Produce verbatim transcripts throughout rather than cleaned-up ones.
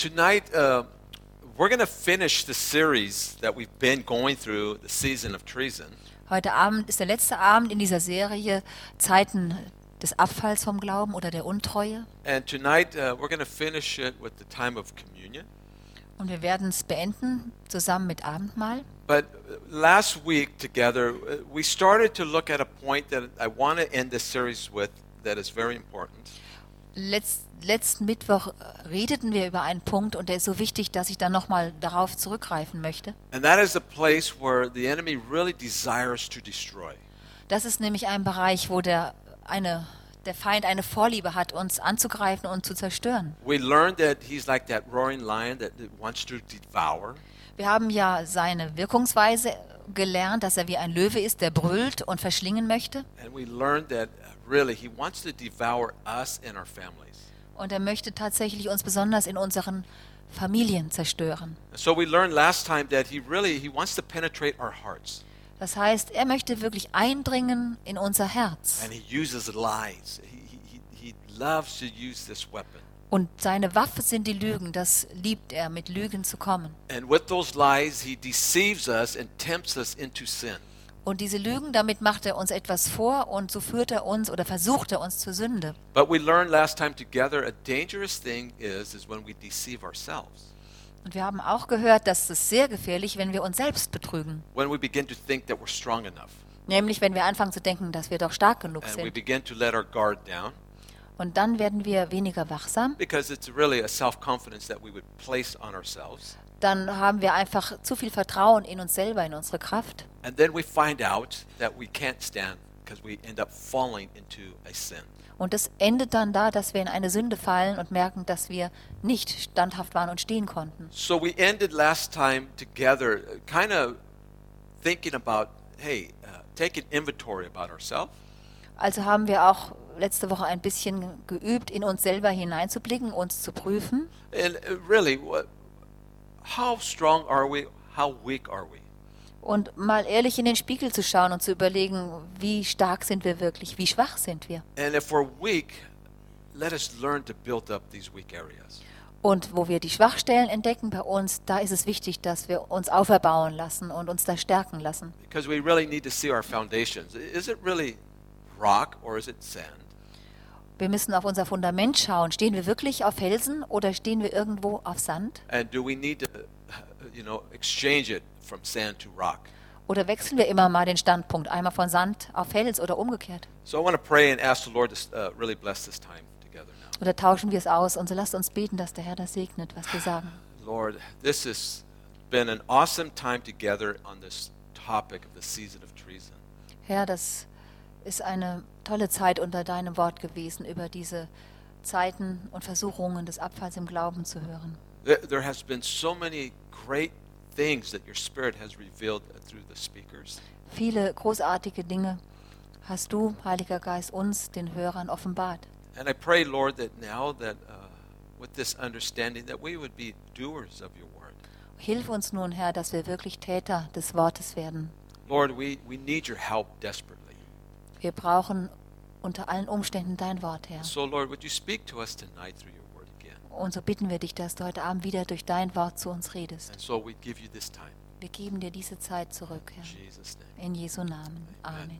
Tonight, uh, we're going to finish the series that we've been going through, the season of treason. Heute Abend ist der letzte Abend in dieser Serie Zeiten des Abfalls vom Glauben oder der Untreue. And tonight, uh, we're going to finish it with the time of communion. Und wir werden es beenden zusammen mit Abendmahl. But last week together, uh, we started to look at a point that I want to end this series with that is very important. Letz, letzten Mittwoch redeten wir über einen Punkt und der ist so wichtig, dass ich dann nochmal darauf zurückgreifen möchte. And that is a place where the enemy really desires to destroy. Das ist nämlich ein Bereich, wo der, eine, der Feind eine Vorliebe hat, uns anzugreifen und zu zerstören. We learned that he's like that roaring lion that that wants to devour. Wir haben ja seine Wirkungsweise gelernt, dass er wie ein Löwe ist, der brüllt und verschlingen möchte. And we learned that uh, really he wants to devour us and our families. Und er möchte tatsächlich uns besonders in unseren Familien zerstören. And so we learned last time that he really he wants to penetrate our hearts. Das heißt, er möchte wirklich eindringen in unser Herz. And he uses lies. He, he, he loves to use this weapon. Und seine Waffe sind die Lügen, das liebt er, mit Lügen zu kommen. And with those lies, he deceives us and tempts us into sin. Und diese Lügen, damit macht er uns etwas vor und so führt er uns oder versucht er uns zur Sünde. But we learned last time together a dangerous thing is is when we deceive ourselves. Und wir haben auch gehört, dass es sehr gefährlich, wenn wir uns selbst betrügen. When we begin to think that we're strong enough. Nämlich, wenn wir anfangen zu denken, dass wir doch stark genug And we sind. begin to let our guard down Und dann werden wir weniger wachsam. because it's really a self-confidence that we would place on ourselves. Dann haben wir einfach zu viel Vertrauen in uns selber, in unsere Kraft. And then we find out that we can't stand because we end up falling into a sin. Und das endet dann da, dass wir in eine Sünde fallen und merken, dass wir nicht standhaft waren und stehen konnten. So we ended last time together kind of thinking about, hey, uh, taking inventory about ourselves. Also haben wir auch letzte Woche ein bisschen geübt, in uns selber hineinzublicken, uns zu prüfen. And uh, really, what, how strong are we? How weak are we? Und mal ehrlich in den Spiegel zu schauen und zu überlegen, wie stark sind wir wirklich, wie schwach sind wir. And if we're weak, let us learn to build up these weak areas. Und wo wir die Schwachstellen entdecken bei uns, da ist es wichtig, dass wir uns auferbauen lassen und uns da stärken lassen. Because we really need to see our foundations. Is it really rock or is it sand? Wir müssen auf unser Fundament schauen. Stehen wir wirklich auf Felsen oder stehen wir irgendwo auf Sand? And do we need to, you know, exchange it from sand to rock? Oder wechseln wir immer mal den Standpunkt, einmal von Sand auf Fels oder umgekehrt? So I want to pray and ask the Lord to uh, really bless this time together now. Oder tauschen wir es aus? Und so lasst uns beten, dass der Herr das segnet, was wir sagen. Lord, this has been an awesome time together on this topic of the season of treason. Herr, das ist eine tolle Zeit unter deinem Wort gewesen, über diese Zeiten und Versuchungen des Abfalls im Glauben zu hören. There, there has been so many great things that your Spirit has revealed through the speakers. Viele großartige Dinge hast du, Heiliger Geist, uns, den Hörern, offenbart. And I pray, Lord, that now that uh, with this understanding that we would be doers of your word. Hilf uns nun, Herr, dass wir wirklich Täter des Wortes werden. Lord, we, we need your help desperately. Wir brauchen unter allen Umständen dein Wort, Herr. So, Lord, would you speak to us tonight through your word again? Und so bitten wir dich, dass du heute Abend wieder durch dein Wort zu uns redest. And so we give you this time. Wir geben dir diese Zeit zurück, Herr. In Jesus' name. In Jesu Namen. Amen.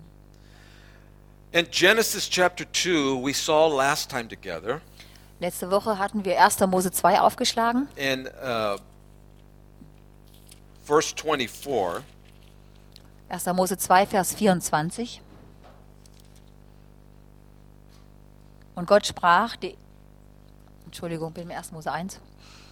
In Genesis chapter two, we saw last time together, Letzte Woche hatten wir erster Mose zwei aufgeschlagen. in uh, verse twenty-four, erster Mose zwei, Vers vierundzwanzig. Und Gott sprach, die, Entschuldigung, bin im erster Mose eins.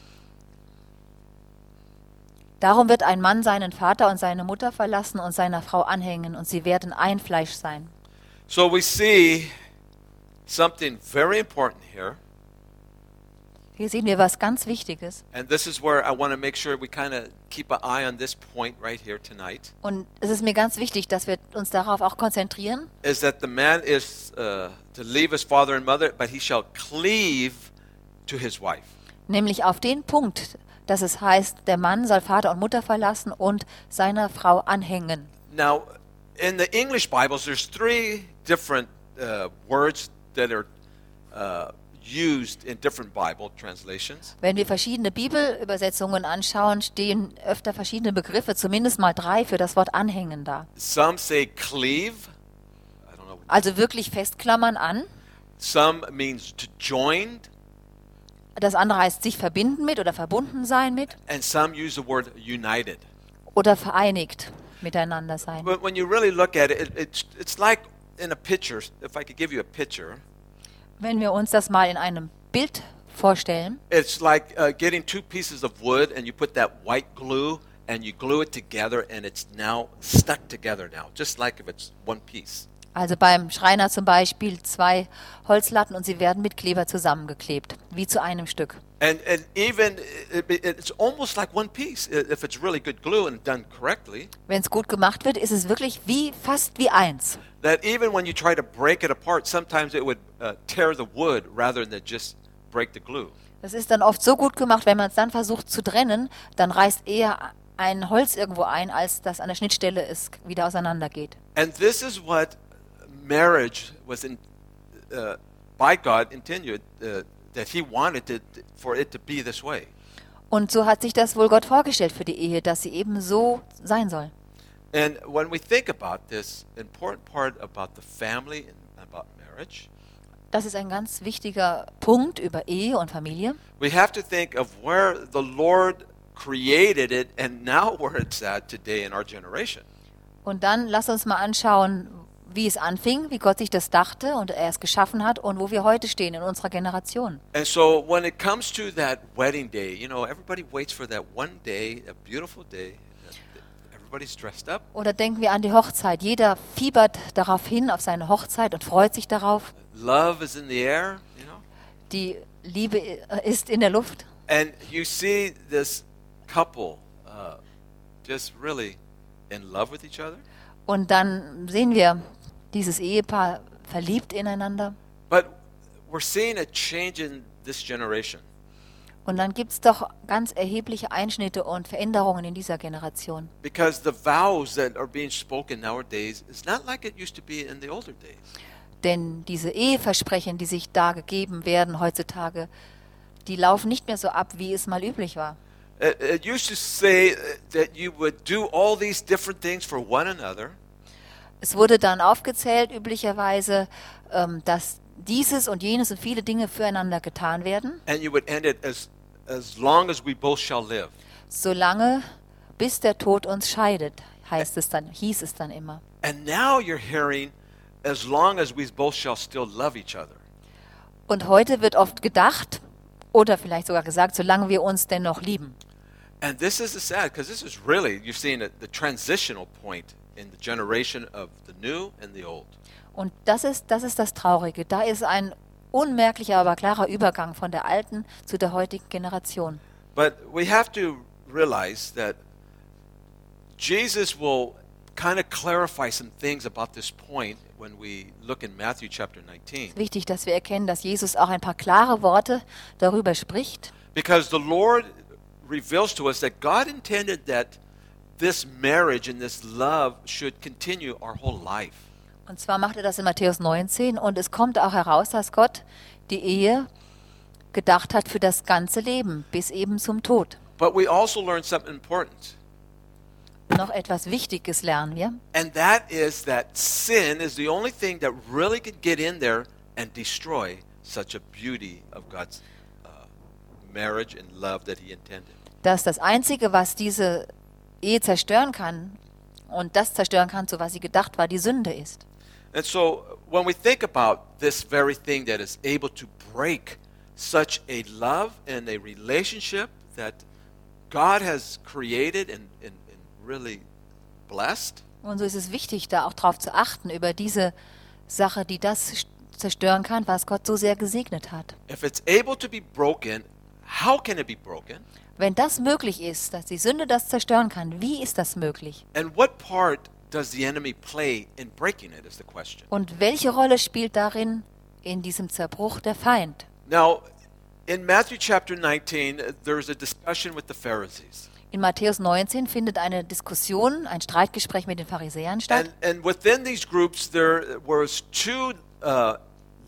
Darum wird ein Mann seinen Vater und seine Mutter verlassen und seiner Frau anhängen, und sie werden ein Fleisch sein. so we see something very important here. Hier sehen wir was ganz Wichtiges. And this is where I want to make sure we kind of keep an eye on this point right here tonight. Und es ist mir ganz wichtig, dass wir uns darauf auch konzentrieren, Is that the man is uh, to leave his father and mother, but he shall cleave to his wife. nämlich auf den Punkt, dass es heißt, der Mann soll Vater und Mutter verlassen und seiner Frau anhängen. Now, in the English Bibles, there's three different uh, words that are uh, used in different Bible translations. Wenn wir verschiedene Bibelübersetzungen anschauen, stehen öfter verschiedene Begriffe, zumindest mal drei, für das Wort anhängen da. Some say cleave. I don't know. Also wirklich festklammern an. Some means to join, Das andere heißt sich verbinden mit oder verbunden sein mit and some use the word united. oder vereinigt miteinander sein. But when you really look at it, it it's, it's like in a picture. If I could give you a picture, Wenn wir uns das mal in einem Bild vorstellen, it's like uh, getting two pieces of wood and you put that white glue and you glue it together and it's now stuck together now, just like if it's one piece. also beim Schreiner zum Beispiel zwei Holzlatten und sie werden mit Kleber zusammengeklebt, wie zu einem Stück. And and even it, it, it's almost like one piece i- if it's really good glue and done correctly. Wenn es gut gemacht wird, ist es wirklich wie fast wie eins. That even when you try to break it apart, sometimes it would uh, tear the wood rather than just break the glue. Das ist dann oft so gut gemacht, wenn man es dann versucht zu trennen, dann reißt eher ein Holz irgendwo ein, als dass an der Schnittstelle es wieder auseinandergeht. And this is what marriage was in, uh, by God intended, uh, that He wanted it for it to be this way. Und so hat sich das wohl Gott vorgestellt für die Ehe, dass sie eben so sein soll. And when we think about this important part about the family and about marriage, Das ist ein ganz wichtiger Punkt über Ehe und Familie. we have to think of where the Lord created it and now where it's at today in our generation. Und dann lass uns mal anschauen, wie es anfing, wie Gott sich das dachte und er es geschaffen hat und wo wir heute stehen in unserer Generation. And so when it comes to that wedding day, you know, everybody waits for that one day, a beautiful day. Everybody's dressed up. Oder denken wir an die Hochzeit. Jeder fiebert darauf hin, auf seine Hochzeit und freut sich darauf. Love is in the air, you know. Die Liebe äh, ist in der Luft. And you see this couple uh, just really in love with each other. Und dann sehen wir dieses Ehepaar verliebt ineinander. But we're seeing a change in this generation. Und dann gibt es doch ganz erhebliche Einschnitte und Veränderungen in dieser Generation. Because the vows that are being spoken nowadays is not like it used to be in the older days. Denn diese Eheversprechen, die sich da gegeben werden heutzutage, die laufen nicht mehr so ab, wie es mal üblich war. It, it used to say that you would do all these different things for one another, Es wurde dann aufgezählt, üblicherweise, ähm, dass dieses und jenes und viele Dinge füreinander getan werden, and you would end it as as long as we both shall live. solange bis der Tod uns scheidet, heißt es dann, hieß es dann immer. And now you're hearing, as long as we both shall still love each other. Und heute wird oft gedacht oder vielleicht sogar gesagt, solange wir uns denn noch lieben. And this is the sad, because this is really, you're seeing a, the transitional point in the generation of the new and the old. Und das ist, das ist das Traurige. Da ist ein unmerklicher, aber klarer Übergang von der alten zu der heutigen Generation. But we have to realize that Jesus will kind of clarify some things about this point when we look in Matthew chapter nineteen. Es ist wichtig, dass wir erkennen, dass Jesus auch ein paar klare Worte darüber spricht. Because the Lord reveals to us that God intended that this marriage and this love should continue our whole life. Und zwar macht er das in Matthäus neunzehn und es kommt auch heraus, dass Gott die Ehe gedacht hat für das ganze Leben, bis eben zum Tod. But we also learn something important. Noch etwas Wichtiges lernen wir. And that is that sin is the only thing that really can get in there and destroy such a beauty of God's uh, marriage and love that He intended. Dass das Einzige, was diese Ehe zerstören kann und das zerstören kann, zu was sie gedacht war, die Sünde ist. And so when we think about this very thing that is able to break such a love and a relationship that God has created and, and, and really blessed, Und so ist es wichtig, da auch drauf zu achten, über diese Sache, die das zerstören kann, was Gott so sehr gesegnet hat. if it's able to be broken, how can it be broken? Wenn das möglich ist, dass die Sünde das zerstören kann, wie ist das möglich? And what part does the enemy play in breaking it is the question. Und welche Rolle spielt darin, in diesem Zerbruch, der Feind? Now, in Matthew chapter nineteen, uh, there's a discussion with the Pharisees. In Matthäus neunzehn findet eine Diskussion, ein Streitgespräch mit den Pharisäern statt. And, and within these groups, there was two uh,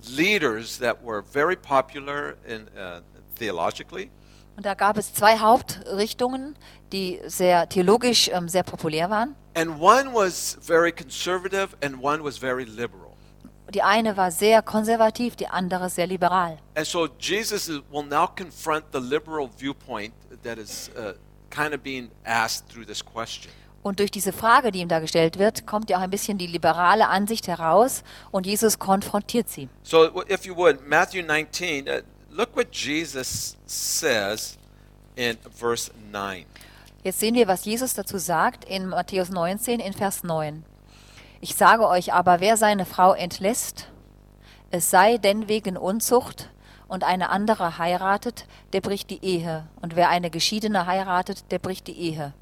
leaders that were very popular in uh, theologically. Und da gab es zwei Hauptrichtungen, die sehr theologisch ähm, sehr populär waren. And one was very conservative and one was very liberal. Die eine war sehr konservativ, die andere sehr liberal. And so Jesus is- will now confront the liberal viewpoint that is uh, kind of being asked through this question. Und durch diese Frage, die ihm da gestellt wird, kommt ja auch ein bisschen die liberale Ansicht heraus und Jesus konfrontiert sie. So w- if you would, Matthew nineteen, uh, look what Jesus says in verse nine. Jetzt sehen wir, was Jesus dazu sagt in Matthäus neunzehn in Vers neun. Ich sage euch aber, wer seine Frau entlässt, es sei denn wegen Unzucht und eine andere heiratet, der bricht die Ehe. Und wer eine Geschiedene heiratet, der bricht die Ehe.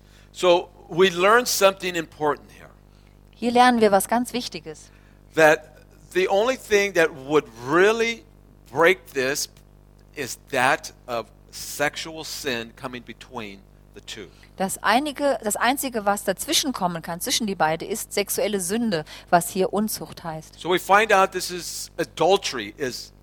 So we learn something important here. Hier lernen wir was ganz Wichtiges. That the only thing that would really break this is that of sexual sin coming between the two. Das, einige, das Einzige, was dazwischen kommen kann, zwischen die beiden, ist sexuelle Sünde, was hier Unzucht heißt. So we find out this is adultery is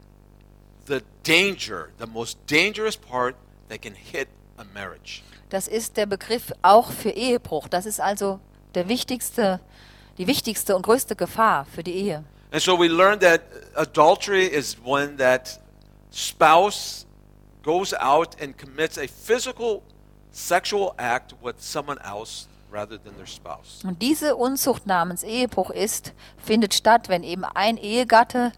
the danger, the most dangerous part that can hit a marriage. Das ist der Begriff auch für Ehebruch. Das ist also der wichtigste, die wichtigste und größte Gefahr für die Ehe. And so we learn that adultery is when that spouse goes out and commits a physical sexual act with someone else rather than their spouse. Und diese Unzucht namens Ehebruch ist, findet statt, wenn eben ein Ehegatte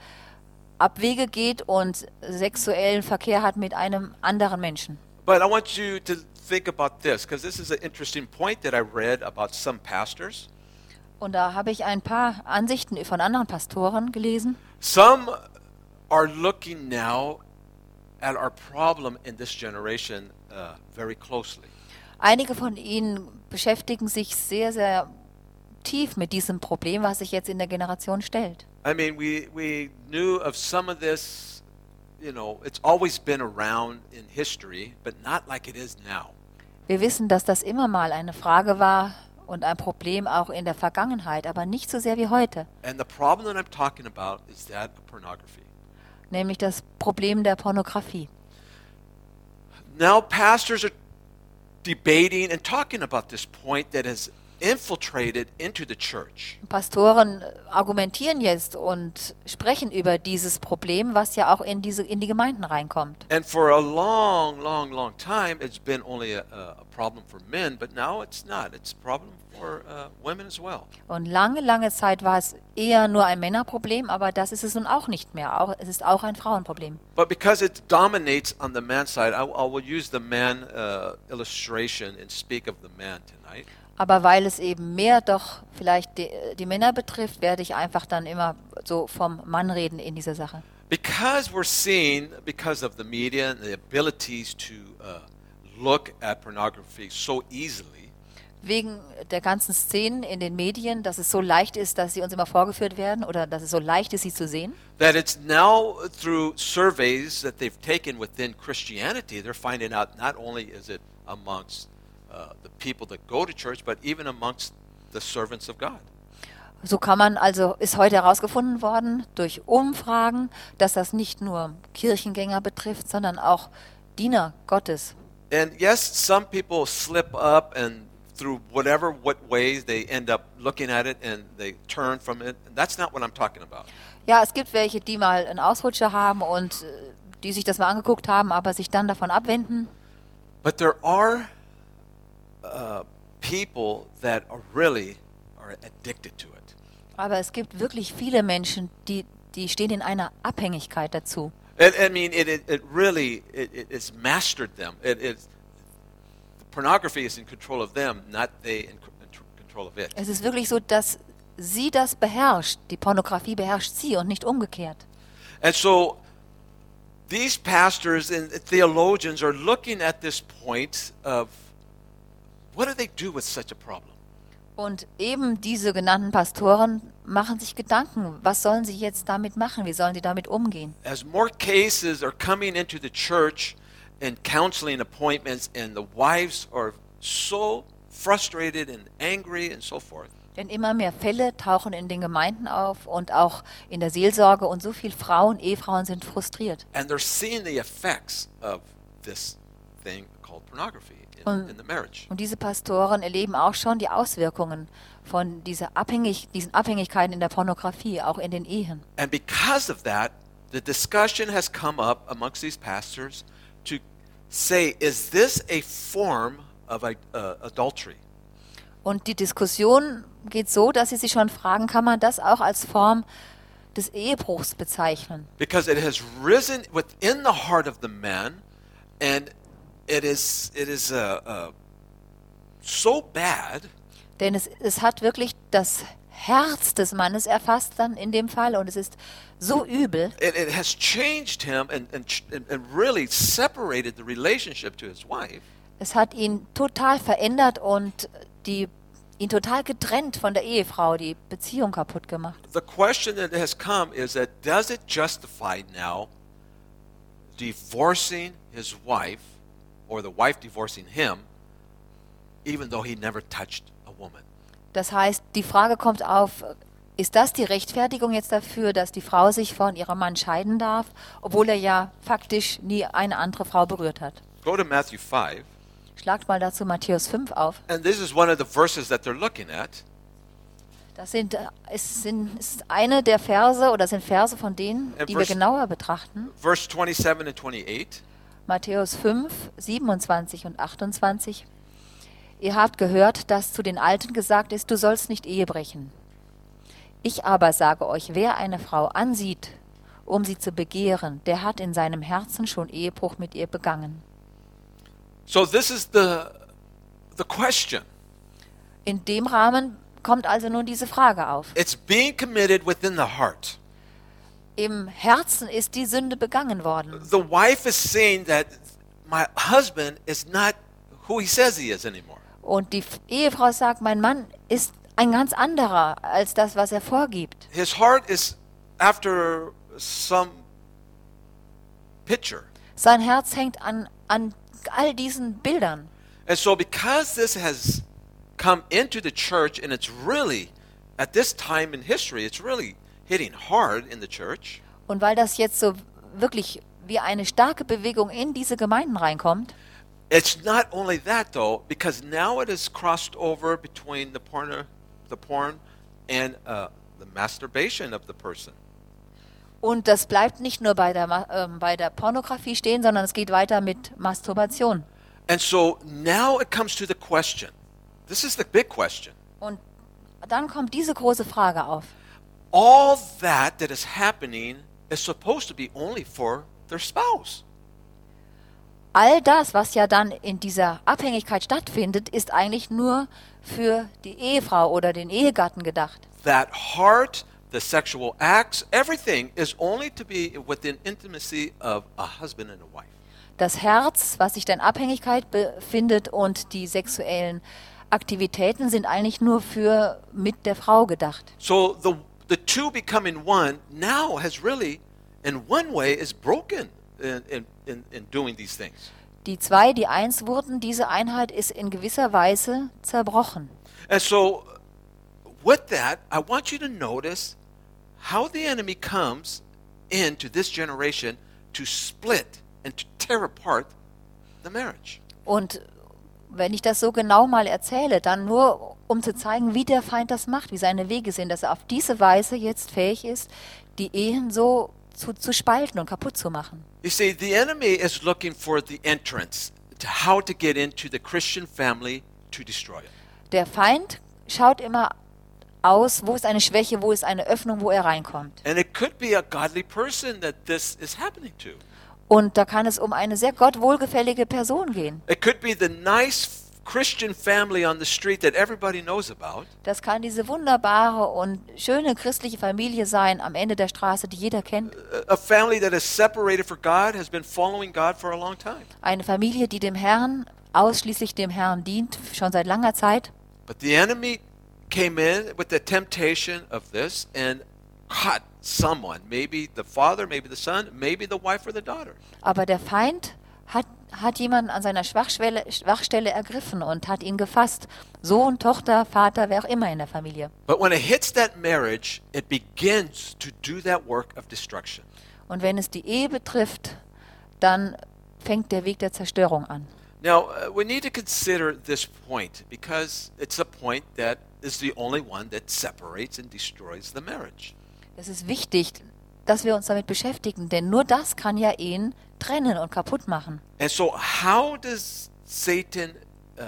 Abwege geht und sexuellen Verkehr hat mit einem anderen Menschen. But I want you to think about this because this is an interesting point that I read about some pastors. Und da habe ich ein paar Ansichten von anderen Pastoren gelesen. Some are looking now at our problem in this generation uh, very closely. Einige von ihnen beschäftigen sich sehr, sehr tief mit diesem Problem, was sich jetzt in der Generation stellt. I mean, we, we knew of some of this, you know, it's always been around in history, but not like it is now. Wir wissen, dass das immer mal eine Frage war und ein Problem auch in der Vergangenheit, aber nicht so sehr wie heute. And the problem that I'm talking about is that of pornography. Nämlich das Problem der Pornografie. Now, pastors are debating and talking about this point that has infiltrated into the church. Pastoren argumentieren jetzt und sprechen über dieses Problem, was ja auch in diese in die Gemeinden reinkommt. And for a long, long, long time, it's been only a, a problem for men, but now it's not. It's a problem for uh, women as well. Und lange, lange Zeit war es eher nur ein Männerproblem, aber das ist es nun auch nicht mehr. Auch, es ist auch ein Frauenproblem. But because it dominates on the man's side, I, I will use the man uh, illustration and speak of the man tonight. Aber weil es eben mehr doch vielleicht die, die Männer betrifft, werde ich einfach dann immer so vom Mann reden in dieser Sache. Because we're seeing, because of the media and the abilities to uh, look at pornography so easily, Wegen der ganzen Szenen in den Medien, dass es so leicht ist, dass sie uns immer vorgeführt werden oder dass es so leicht ist, sie zu sehen. that it's now through surveys that they've taken within Christianity, they're finding out not only is it amongst uh, the people that go to church, but even amongst the servants of God. So kann man also, ist heute herausgefunden worden durch Umfragen, dass das nicht nur Kirchengänger betrifft, sondern auch Diener Gottes. And yes, some people slip up and through whatever what ways they end up looking at it and they turn from it. And that's not what I'm talking about. Ja, es gibt welche, die mal einen Ausrutscher haben und äh, die sich das mal angeguckt haben, aber sich dann davon abwenden. But there are uh, people that are really are addicted to it. Aber es gibt wirklich viele Menschen, die, die stehen in einer Abhängigkeit dazu. It, I mean, it, it, it really it, it, it's mastered them. It, it's, pornography is in control of them, not they in, c- in tr- control of it. Es ist wirklich so, dass sie das beherrscht. Die Pornografie beherrscht sie und nicht umgekehrt. And so these pastors and theologians are looking at this point of what do they do with such a problem? Und eben diese genannten Pastoren machen sich Gedanken, was sollen sie jetzt damit machen, wie sollen sie damit umgehen. As more cases are coming into the church and counseling appointments, and the wives are so frustrated and angry and so forth. Denn immer mehr Fälle tauchen in den Gemeinden auf und auch in der Seelsorge und so viele Frauen, Ehefrauen sind frustriert. And they're seeing the effects of this thing called pornography in, Und- in the marriage. Und diese Pastoren erleben auch schon die Auswirkungen von dieser Abhängig diesen Abhängigkeiten in der Pornografie, auch in den Ehen. And because of that, the discussion has come up amongst these pastors to say, is this a form of uh, adultery? Und die Diskussion geht so, dass sie sich schon fragen, kann man das auch als Form des Ehebruchs bezeichnen? Because it has risen within the heart of the man, and it is it is uh, uh, so bad Denn es, es hat wirklich das Herz des Mannes erfasst dann in dem Fall und es ist so übel, it, it has changed him and, and ch- and and really separated the relationship to his wife. es hat ihn total verändert und die, ihn total getrennt von der Ehefrau, die Beziehung kaputt gemacht. The question that has come is that does it justify now divorcing his wife or the wife divorcing him even though he never touched a woman? Das heißt, die Frage kommt auf, ist das die Rechtfertigung jetzt dafür, dass die Frau sich von ihrem Mann scheiden darf, obwohl er ja faktisch nie eine andere Frau berührt hat? Go to Matthew five, Schlagt mal dazu Matthäus fünf auf. and this is one of the verses that they're looking at. Das sind, äh, es sind ist eine der Verse oder sind Verse von denen, Äh, die wir Vers- genauer betrachten. Verse twenty-seven and twenty-eight. Matthäus fünf, siebenundzwanzig und achtundzwanzig. Ihr habt gehört, dass zu den Alten gesagt ist, du sollst nicht Ehe brechen. Ich aber sage euch, wer eine Frau ansieht, um sie zu begehren, der hat in seinem Herzen schon Ehebruch mit ihr begangen. So this is the the question. In dem Rahmen kommt also nun diese Frage auf. It's being committed within the heart. Im Herzen ist die Sünde begangen worden. The wife is saying that my husband is not who he says he is anymore. Und die F- Ehefrau sagt, mein Mann ist ein ganz anderer als das, was er vorgibt. His heart is after some picture. Sein Herz hängt an, an all diesen Bildern. And so because this has come into the church and it's really at this time in history it's really hitting hard in the church. Und weil das jetzt so wirklich wie eine starke Bewegung in diese Gemeinden reinkommt, It's not only that though, because now it has crossed over between the porn, the porn and uh, the masturbation of the person. und das bleibt nicht nur bei der, Ma- ähm, bei der Pornografie stehen, sondern es geht weiter mit Masturbation. And so now it comes to the question. This is the big question. Und dann kommt diese große Frage auf. All that that is happening is supposed to be only for their spouse. All das, was ja dann in dieser Abhängigkeit stattfindet, ist eigentlich nur für die Ehefrau oder den Ehegatten gedacht. That heart, the sexual acts, everything is only to be within intimacy of a husband and a wife. Das Herz, was sich dann in Abhängigkeit befindet und die sexuellen Aktivitäten sind eigentlich nur für mit der Frau gedacht. So the the two becoming one now has really, in one way, is broken in, in, in, in doing these things. Die zwei, die eins wurden, diese Einheit ist in gewisser Weise zerbrochen. And so with that, I want you to notice how the enemy comes into this generation to split and to tear apart the marriage. Und wenn ich das so genau mal erzähle, dann nur um zu zeigen, wie der Feind das macht, wie seine Wege sind, dass er auf diese Weise jetzt fähig ist, die Ehen so zu, zu spalten und kaputt zu machen. You see, the enemy is looking for the entrance to how to get into the Christian family to destroy it. Der Feind schaut immer aus, wo ist eine Schwäche, wo ist eine Öffnung, wo er reinkommt. And it could be a godly person that this is happening to. Und da kann es um eine sehr Gott wohlgefällige Person gehen. It could be the nice Christian family on the street that everybody knows about. Das kann diese wunderbare und schöne christliche Familie sein am Ende der Straße, die jeder kennt. A family that is separated for God, has been following God for a long time. Eine Familie, die dem Herrn, ausschließlich dem Herrn dient, schon seit langer Zeit. But the enemy came in with the temptation of this and caught someone, maybe the father, maybe the son, maybe the wife or the daughter. Aber der Feind hat hat jemand an seiner Schwachstelle, Schwachstelle ergriffen und hat ihn gefasst. Sohn, Tochter, Vater, wer auch immer in der Familie. But when it hits that marriage, it begins to do that work of destruction. Und wenn es die Ehe betrifft, dann fängt der Weg der Zerstörung an. Now, uh, we need to consider this point because it's a point that is the only one that separates and destroys the marriage. Es ist wichtig, dass wir uns damit beschäftigen, denn nur das kann ja Ehen trennen und kaputt machen. And so, how does Satan uh, uh,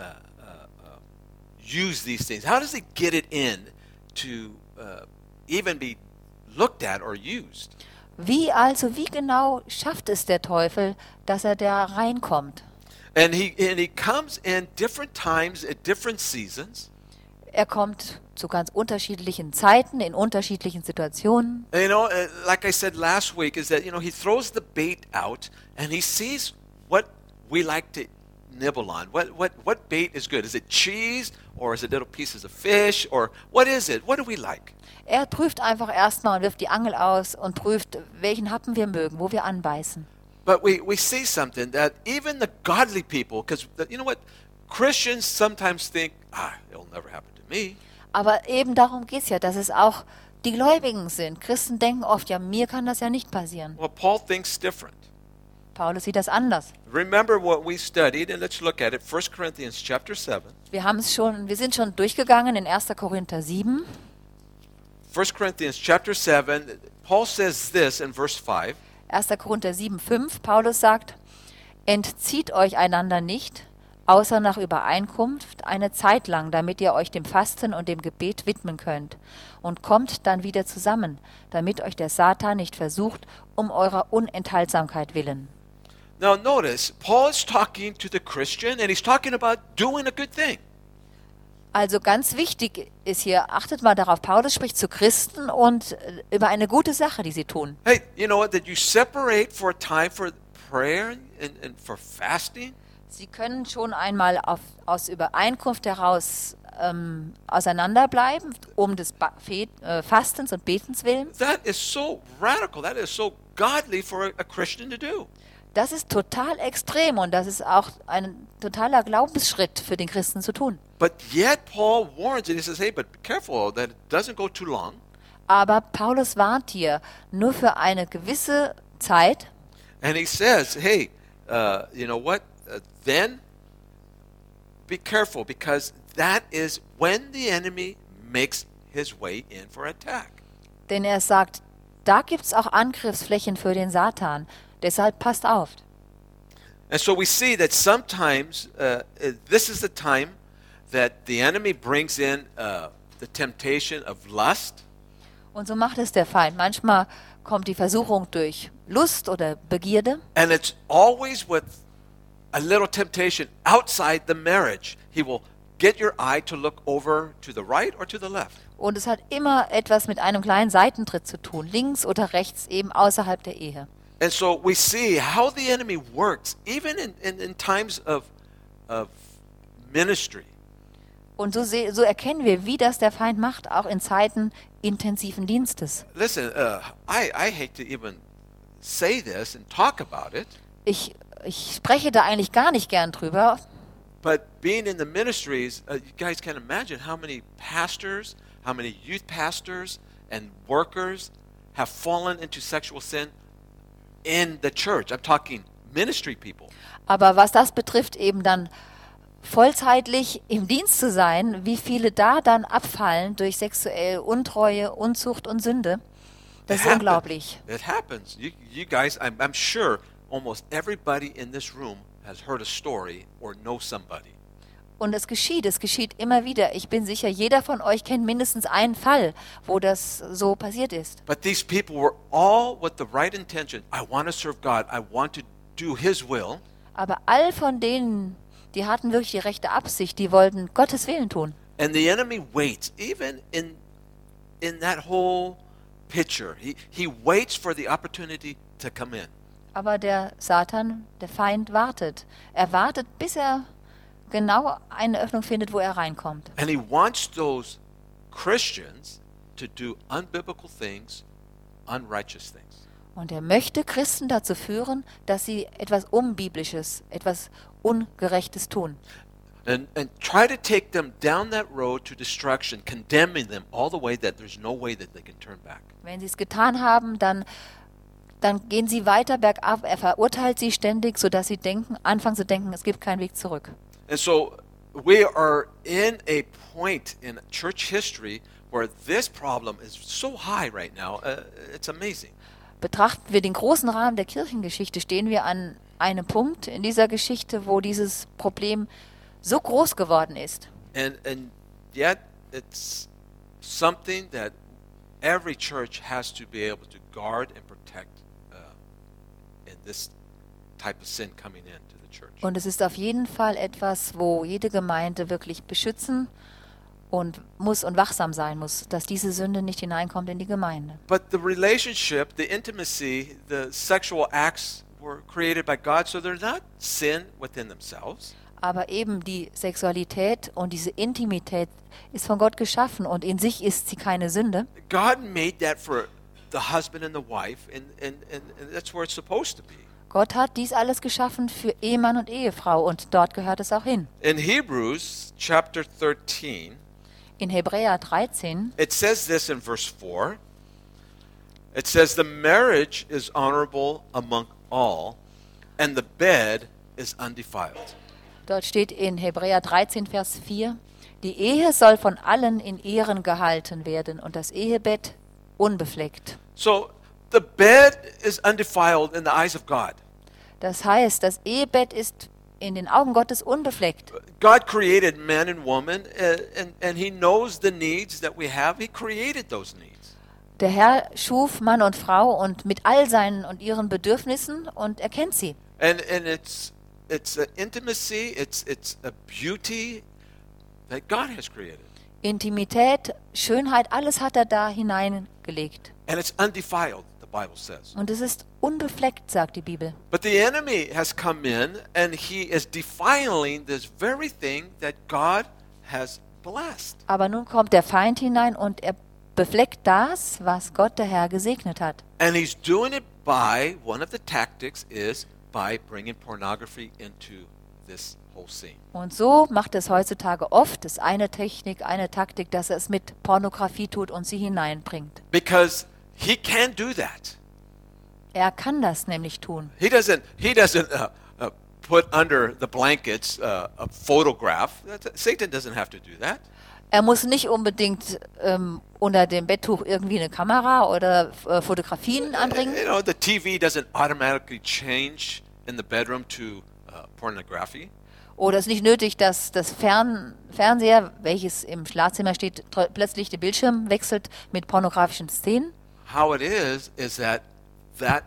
uh, use these things? How does he get it in to uh, even be looked at or used? Wie also, wie genau schafft es der Teufel, dass er da reinkommt? And he and he comes in different times at different seasons. Er kommt zu ganz unterschiedlichen Zeiten, in unterschiedlichen Situationen. You know, uh, like I said last week, is that you know he throws the bait out and he sees what we like to nibble on. What what what bait is good? Is it cheese or is it little pieces of fish or what is it? What do we like? Er prüft einfach erstmal und wirft die Angel aus und prüft, welchen Happen wir mögen, wo wir anbeißen. But we we see something that even the godly people, because you know what, Christians sometimes think, ah, it'll never happen to me. Aber eben darum geht es ja, dass es auch die Gläubigen sind. Christen denken oft, ja, mir kann das ja nicht passieren. Well, Paul thinks different. Paulus sieht das anders. Remember what we studied, and let's look at it. First Corinthians chapter seven. Wir haben es schon, wir sind schon durchgegangen in erster Korinther sieben. First Corinthians chapter seven, Paul says this in verse five. erster Korinther sieben, fünf, Paulus sagt, entzieht euch einander nicht, außer nach Übereinkunft eine Zeit lang, damit ihr euch dem Fasten und dem Gebet widmen könnt, und kommt dann wieder zusammen, damit euch der Satan nicht versucht, um eurer Unenthaltsamkeit willen. Now notice, Paul is talking to the Christian and he's talking about doing a good thing. Also ganz wichtig ist hier, achtet mal darauf, Paulus spricht zu Christen und äh, über eine gute Sache, die sie tun. Hey, you know what, that you separate for a time for prayer and, and for fasting. Sie können schon einmal auf, aus Übereinkunft heraus ähm, auseinanderbleiben, um des ba Fe äh, Fastens und Betens willen. That is so radical, that is so godly for a, a Christian to do. Das ist total extrem und das ist auch ein totaler Glaubensschritt für den Christen zu tun. But yet Paul warns and he says, hey, but be careful that it doesn't go too long. Aber Paulus warnt hier nur für eine gewisse Zeit. And he says, hey, uh, you know what, uh, then be careful because that is when the enemy makes his way in for attack. Denn er sagt, da gibt es auch Angriffsflächen für den Satan. Deshalb passt auf. And so we see that sometimes uh, uh, this is the time that the enemy brings in uh, the temptation of lust. Und so macht es der Feind. Manchmal kommt die Versuchung durch Lust oder Begierde. And it's always with a little temptation outside the marriage. He will get your eye to look over to the right or to the left. Und es hat immer etwas mit einem kleinen Seitentritt zu tun, links oder rechts, eben außerhalb der Ehe. And so we see how the enemy works, even in, in, in times of, of ministry. Und so, se- so erkennen wir, wie das der Feind macht, auch in Zeiten intensiven Dienstes. Listen, uh, I, I hate to even say this and talk about it, Ich, ich spreche da eigentlich gar nicht gern drüber, but being in the ministries, uh, you guys can imagine how many pastors, how many youth pastors and workers have fallen into sexual sin in the church. I'm talking ministry people. aber was das betrifft, eben dann vollzeitlich im Dienst zu sein, wie viele da dann abfallen durch sexuelle Untreue, Unzucht und Sünde, das ist It unglaublich. happens. It happens. You, you guys, I'm, I'm sure almost everybody in this room has heard a story or knows somebody. Und es geschieht, es geschieht immer wieder. Ich bin sicher, jeder von euch kennt mindestens einen Fall, wo das so passiert ist. But these people were all with the right intention. I want to serve God. I want to do His will. Aber all von denen, die hatten wirklich die rechte Absicht, die wollten Gottes Willen tun. And the enemy waits, even in in that whole picture. He he waits for the opportunity to come in. Aber der Satan, der Feind, wartet. Er wartet, bis er genau eine Öffnung findet, wo er reinkommt. And he wants those Christians to do unbiblical things, unrighteous things. Und er möchte Christen dazu führen, dass sie etwas Unbiblisches, etwas Ungerechtes tun. And, and try to take them down that road to destruction, condemning them all the way that there's no way that they can turn back. Wenn sie es getan haben, dann, dann gehen sie weiter bergab. Er verurteilt sie ständig, sodass sie denken, anfangen zu denken, es gibt keinen Weg zurück. And so we are in a point in church history where this problem is so high right now. Uh, it's amazing. Betrachten wir den großen Rahmen der Kirchengeschichte, stehen wir an einem Punkt in dieser Geschichte, wo dieses Problem so groß geworden ist. And and yet it's something that every church has to be able to guard and protect uh, in this type of sin coming into the church. Und es ist auf jeden Fall etwas, wo jede Gemeinde wirklich beschützen und muss und wachsam sein muss, dass diese Sünde nicht hineinkommt in die Gemeinde. But the relationship, the intimacy, the sexual acts were created by God, so they're not sin within themselves. Aber eben die Sexualität und diese Intimität ist von Gott geschaffen und in sich ist sie keine Sünde. God made that for the husband and the wife, and, and, and, and that's where it's supposed to be. Gott hat dies alles geschaffen für Ehemann und Ehefrau und dort gehört es auch hin. In Hebrews chapter thirteen, In Hebräer dreizehn it says this in verse four. It says, the marriage is honorable among all, and the bed is undefiled. Dort steht in Hebräer dreizehn, Vers vier, die Ehe soll von allen in Ehren gehalten werden und das Ehebett unbefleckt. So the bed is undefiled in the eyes of God. Das heißt, das Ehebett ist in den Augen Gottes unbefleckt. God created man and woman, uh, and, and He knows the needs that we have. He created those needs. Der Herr schuf Mann und Frau und mit all seinen und ihren Bedürfnissen und er kennt sie. And, and it's, it's an intimacy, it's, it's a beauty that God has created. Intimität, Schönheit, alles hat er da hineingelegt. And it's undefiled, the Bible says. Und es ist unbefleckt, sagt die Bibel. But the enemy has come in and he is defiling this very thing that God has blessed. Aber nun kommt der Feind hinein und er befleckt das, was Gott der Herr gesegnet hat. And he's doing it by, one of the tactics is by bringing pornography into this whole scene. Und so macht es heutzutage oft, das ist eine Technik, eine Taktik, dass er es mit Pornografie tut und sie hineinbringt. Because he can do that. Er kann das nämlich tun. He doesn't, he doesn't uh, uh, put under the blankets uh, a photograph. That- Satan doesn't have to do that. Er muss nicht unbedingt ähm, unter dem Betttuch irgendwie eine Kamera oder äh, Fotografien anbringen. You know, the T V doesn't automatically change in the bedroom to uh, pornography. Oder es ist nicht nötig, dass das Fern Fernseher, welches im Schlafzimmer steht, tr- plötzlich den Bildschirm wechselt mit pornografischen Szenen. How it is, is that that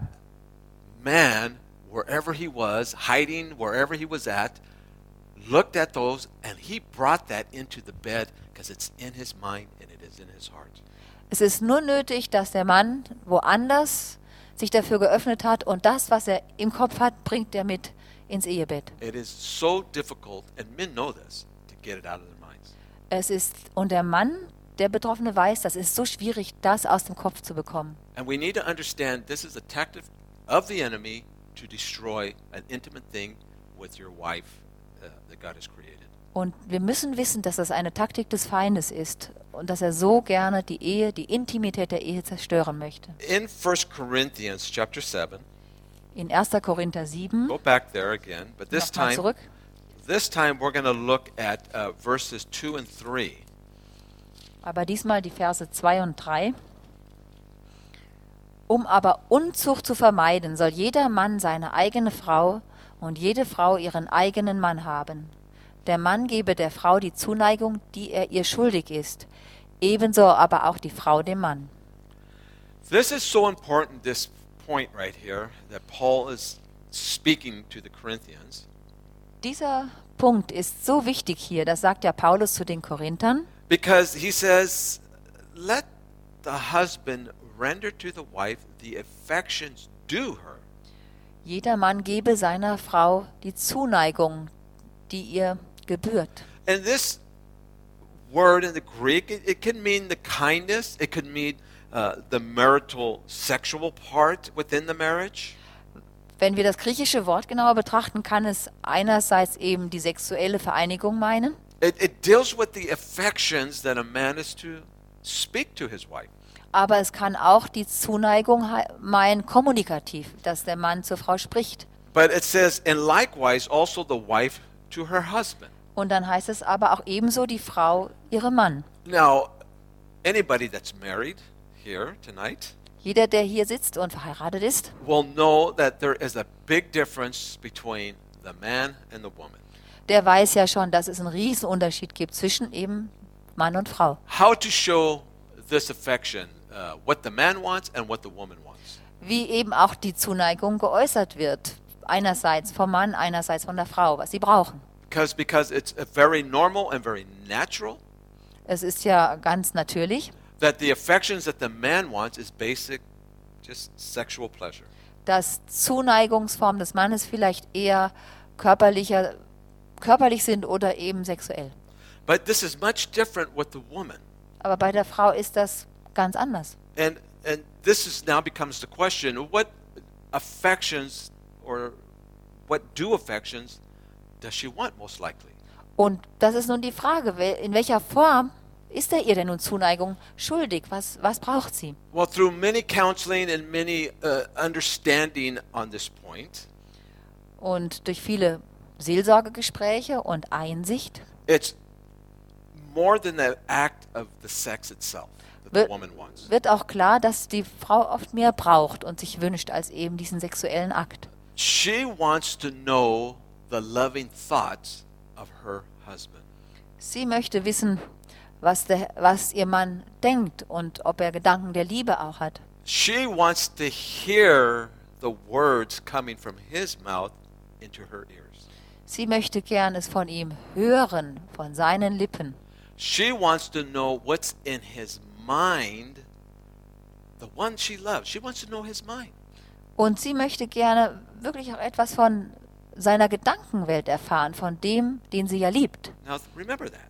man, wherever he was, hiding wherever he was at, looked at those and he brought that into the bed because it's in his mind and it is in his heart. Es ist nur nötig, dass der Mann woanders sich dafür geöffnet hat und das, was er im Kopf hat, bringt er mit ins Ehebett. It is so difficult, and men know this, to get it out of their minds. Es ist, und der Mann, der Betroffene weiß, das ist so schwierig, das aus dem Kopf zu bekommen. And we need to understand this is a tactic of the enemy to destroy an intimate thing with your wife uh, that God has created. Und wir müssen wissen, dass das eine Taktik des Feindes ist und dass er so gerne die Ehe, die Intimität der Ehe zerstören möchte. In First Corinthians chapter seven, In erster Korinther sieben, go back there again, but this nochmal time zurück, this time we're going to look at uh, verses two and three. aber diesmal die Verse zwei und drei. Um aber Unzucht zu vermeiden, soll jeder Mann seine eigene Frau und jede Frau ihren eigenen Mann haben. Der Mann gebe der Frau die Zuneigung, die er ihr schuldig ist, ebenso aber auch die Frau dem Mann. This is so important, this point right here, that Paul is speaking to the Corinthians, Dieser Punkt ist so wichtig hier, das sagt ja Paulus zu den Korinthern, because he says, let the husband render to the wife the affections due her. jeder Mann gebe seiner Frau die Zuneigung, die ihr gebührt. And this word in the Greek, it, it can mean the kindness, it could mean uh, the marital sexual part within the marriage. Wenn wir das griechische Wort genauer betrachten, kann es einerseits eben die sexuelle Vereinigung meinen, It, it deals with the affections that a man is to speak to his wife. aber es kann auch die Zuneigung he- meinen, kommunikativ, dass der Mann zur Frau spricht. But it says, and likewise also the wife to her husband. Und dann heißt es aber auch ebenso die Frau ihrem Mann. Now, anybody that's married here tonight Jeder, der hier sitzt und verheiratet ist, will know that there is a big difference between the man and the woman. der weiß ja schon, dass es einen riesen Unterschied gibt zwischen eben Mann und Frau. How to show this affection, uh, what the man wants and what the woman wants. Wie eben auch die Zuneigung geäußert wird. Einerseits vom Mann, einerseits von der Frau, was sie brauchen. Because, because it's a very normal and very natural Es ist ja ganz natürlich, that the affections that the man wants is basic, just sexual pleasure. dass Zuneigungsformen des Mannes vielleicht eher körperlicher, körperlich sind oder eben sexuell. But this is much different with the woman. Aber bei der Frau ist das ganz anders. And and this is now becomes the question, what affections or what do affections does she want most likely? Und das ist nun die Frage, wel- in welcher Form ist er ihr denn nun Zuneigung schuldig? Was, was braucht sie? Well, through many counseling and many uh, understanding on this point, Und durch viele Seelsorgegespräche und Einsicht it's more than the act of the sex itself that the wird, woman wants. wird auch klar, dass die Frau oft mehr braucht und sich wünscht als eben diesen sexuellen Akt. She wants to know the loving thoughts of her husband. Sie möchte wissen, was, der, was ihr Mann denkt und ob er Gedanken der Liebe auch hat. She wants to hear the words coming from his mouth into her ears. Sie möchte gern es von ihm hören, von seinen Lippen. She wants to know what's in his mind, the one she loves. She wants to know his mind. Und sie möchte gerne wirklich auch etwas von seiner Gedankenwelt erfahren, von dem, den sie ja liebt. Now remember that.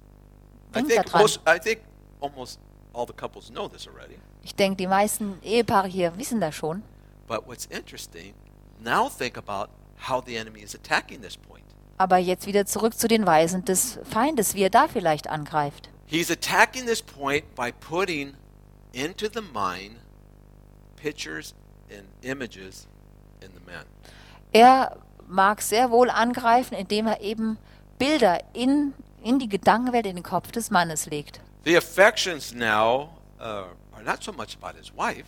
I Denk think daran. most, I think almost all the couples know this already. Ich denke, die meisten Ehepaare hier wissen das schon. But what's interesting, now think about how the enemy is attacking this point. Aber jetzt wieder zurück zu den Weisen des Feindes, wie er da vielleicht angreift. He's attacking this point by putting into the mind pictures and images in the man. Er mag sehr wohl angreifen, indem er eben Bilder in, in die Gedankenwelt, in den Kopf des Mannes legt. The affections now uh, are not so much about his wife.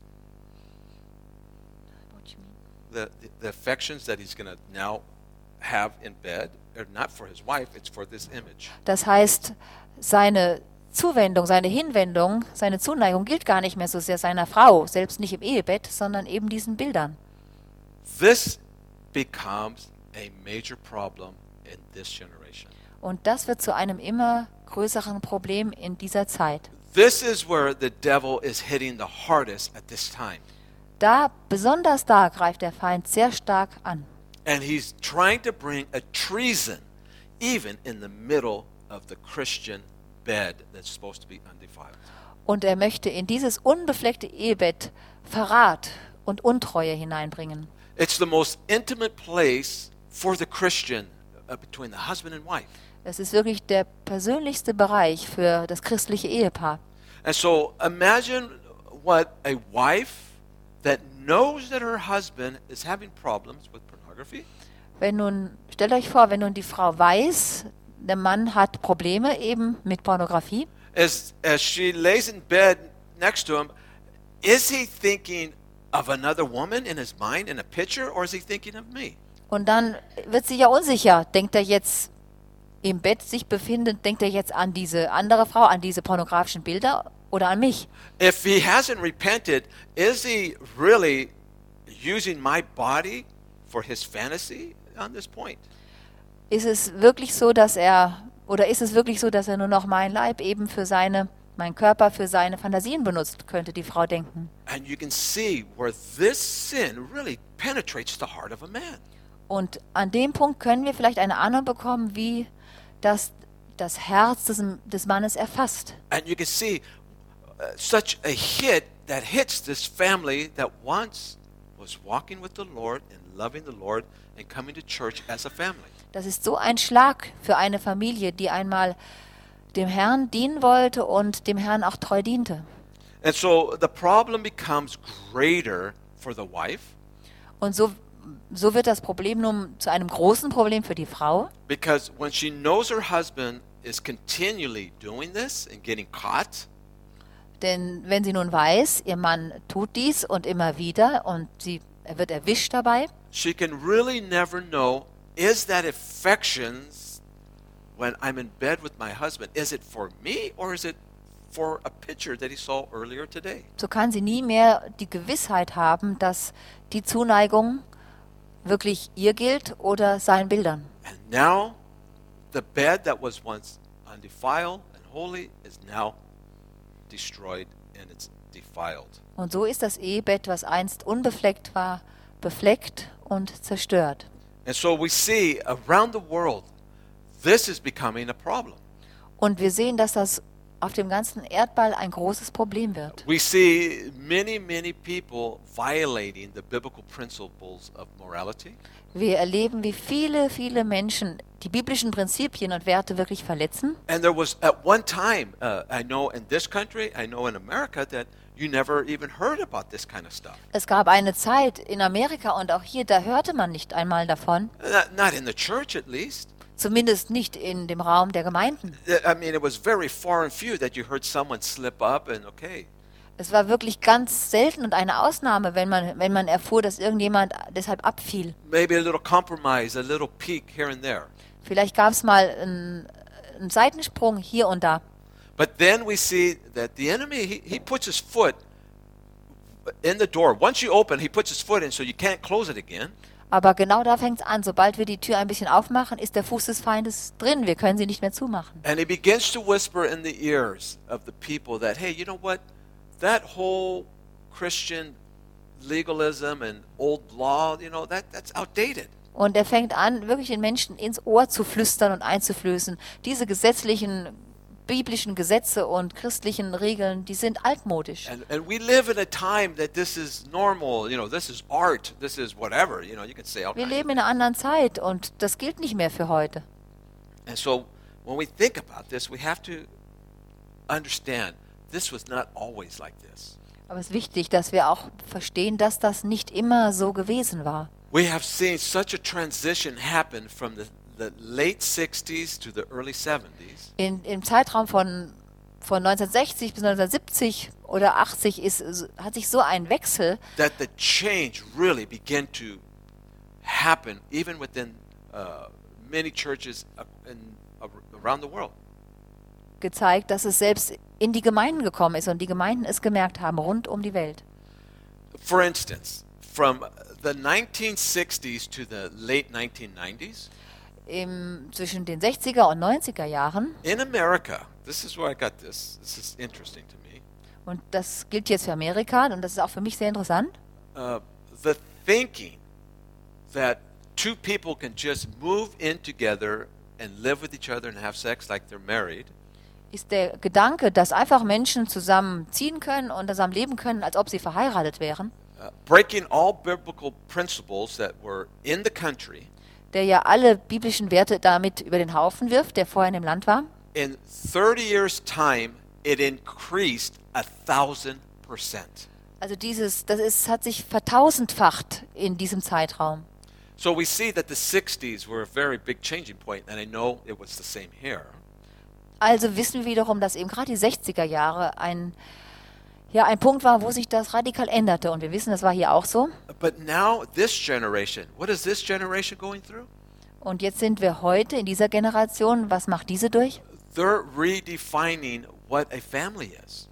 The, the, the affections that he's going to now have in bed are not for his wife, it's for this image. Das heißt, seine Zuwendung, seine Hinwendung, seine Zuneigung gilt gar nicht mehr so sehr seiner Frau, selbst nicht im Ehebett, sondern eben diesen Bildern. This becomes a major problem in this generation. Und das wird zu einem immer größeren Problem in dieser Zeit. This is where the devil is hitting the hardest at this time. Da, besonders da, greift der Feind sehr stark an. And he's trying to bring a treason even in the middle of the Christian bed that's supposed to be undefiled. Und er möchte in dieses unbefleckte Ehebett Verrat und Untreue hineinbringen. It's the most intimate place for the Christian uh, between the husband and wife. Es ist wirklich der persönlichste Bereich für das christliche Ehepaar. And so imagine what a wife that knows that her husband is having problems with pornography, Wenn nun, stellt euch vor, wenn nun die Frau weiß, der Mann hat Probleme eben mit Pornografie, as, as she lays in bed next to him, is he thinking of another woman in his mind in a picture, or is he thinking of me? und dann wird sie ja unsicher. Denkt er jetzt im Bett sich befindend, denkt er jetzt an diese andere Frau, an diese pornografischen Bilder oder an mich? If he hasn't repented, is he really using my body for his fantasy on this point? Ist es wirklich so, dass er, oder ist es wirklich so, dass er nur noch meinen Leib eben für seine, meinen Körper für seine Fantasien benutzt, könnte die Frau denken. And you can see where this sin really penetrates the heart of a man. Und an dem Punkt können wir vielleicht eine Ahnung bekommen, wie das das Herz des, des Mannes erfasst. And you can see such a hit that hits this family that once was walking with the Lord and loving the Lord and coming to church as a family. Das ist so ein Schlag für eine Familie, die einmal dem Herrn dienen wollte und dem Herrn auch treu diente. And so the problem becomes greater for the wife Und so, so wird das Problem nun zu einem großen Problem für die Frau, because when she knows her husband is continually doing this and getting caught, denn wenn sie nun weiß, ihr Mann tut dies und immer wieder und sie, er wird erwischt dabei, she can really never know, is that affection when I'm in bed with my husband, is it for me or is it for a picture that he saw earlier today? so kann sie nie mehr die Gewissheit haben, dass die Zuneigung wirklich ihr gilt oder seinen Bildern. And now the bed that was once undefiled and holy is now destroyed and it's defiled. Und so ist das Ehebett, was einst unbefleckt war, befleckt und zerstört. And so we see around the world, this is becoming a problem. Und wir sehen, dass das auf dem ganzen Erdball ein großes Problem wird. We see many, many people violating the biblical principles of morality. Wir erleben, wie viele, viele Menschen die biblischen Prinzipien und Werte wirklich verletzen. And there was at one time, uh, I know in this country, I know in America, that you never even heard about this kind of stuff. Es gab eine Zeit in Amerika und auch hier, da hörte man nicht einmal davon, Not, not in the church at least. zumindest nicht in dem Raum der Gemeinden. I mean, it was very far and few that you heard someone slip up and okay. Es war wirklich ganz selten und eine Ausnahme, wenn man, wenn man erfuhr, dass irgendjemand deshalb abfiel. Maybe a little compromise, a little peek here and there. Vielleicht gab es mal einen, einen Seitensprung hier und da. But then we see that the enemy, he, he puts his foot in the door. Once you open, he puts his foot in so you can't close it again. Aber genau da fängt es an. Sobald wir die Tür ein bisschen aufmachen, ist der Fuß des Feindes drin. Wir können sie nicht mehr zumachen. And he begins to whisper in the ears of the people that, hey, you know what? That whole Christian legalism and old law, you know, that, that's outdated. Und er fängt an, wirklich den Menschen ins Ohr zu flüstern und einzuflößen. Diese gesetzlichen, biblischen Gesetze und christlichen Regeln, die sind altmodisch. And, and we live in a time that this is normal, you know, this is art, this is whatever, you know, you can say all Wir kinds of leben in einer anderen Zeit und das gilt nicht mehr für heute. And so when we think about this, we have to understand this was not always like this. Aber es ist wichtig, dass wir auch verstehen, dass das nicht immer so gewesen war. We have seen such a transition happen from the, the late sixties to the early seventies. In, Im Zeitraum von, von neunzehnhundertsechzig bis neunzehnhundertsiebzig oder achtzig ist, hat sich so ein Wechsel That the change really began to happen even within uh, many churches uh, in, uh, around the world. gezeigt, dass es selbst in die Gemeinden gekommen ist und die Gemeinden es gemerkt haben, rund um die Welt. For instance, from the nineteen sixties to the late nineteen nineties, Im, zwischen den sechziger und neunziger Jahren, in America, this is where I got this, this is interesting to me, und das gilt jetzt für Amerika und das ist auch für mich sehr interessant, uh, the thinking that two people can just move in together and live with each other and have sex like they're married ist der Gedanke, dass einfach Menschen zusammen ziehen können und zusammen leben können, als ob sie verheiratet wären, uh, breaking all biblical principles that were in the country, der ja alle biblischen Werte damit über den Haufen wirft, der vorher in dem Land war. in thirty years' time, it increased a thousand percent. Also dieses, das ist, hat sich vertausendfacht in diesem Zeitraum. So we see that the sixties were a very big changing point, and I know it was the same here. Also wissen wir wiederum, dass eben gerade die sechziger Jahre ein, ja, ein Punkt war, wo sich das radikal änderte. Und wir wissen, das war hier auch so. But now, this generation, what is this generation going through? Und jetzt sind wir heute in dieser Generation. Was macht diese durch? They're redefining what a family is.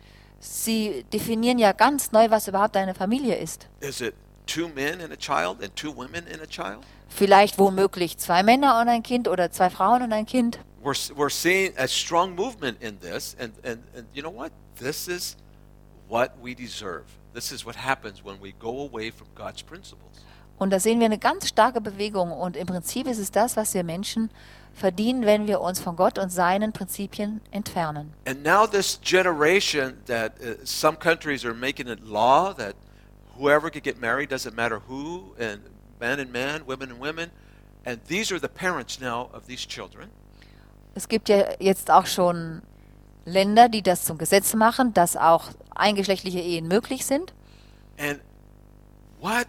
Sie definieren ja ganz neu, was überhaupt eine Familie ist. Is it two men and a child and two women and a child? Vielleicht womöglich zwei Männer und ein Kind oder zwei Frauen und ein Kind. We're, we're seeing a strong movement in this, and, and, and you know what? This is what we deserve. This is what happens when we go away from God's principles. Und da sehen wir eine ganz starke Bewegung. Und im Prinzip ist es das, was wir Menschen verdienen, wenn wir uns von Gott und seinen Prinzipien entfernen. And now this generation that uh, some countries are making it law that whoever could get married, doesn't matter who, and man and man, women and women, and these are the parents now of these children. Es gibt ja jetzt auch schon Länder, die das zum Gesetz machen, dass auch eingeschlechtliche Ehen möglich sind. And what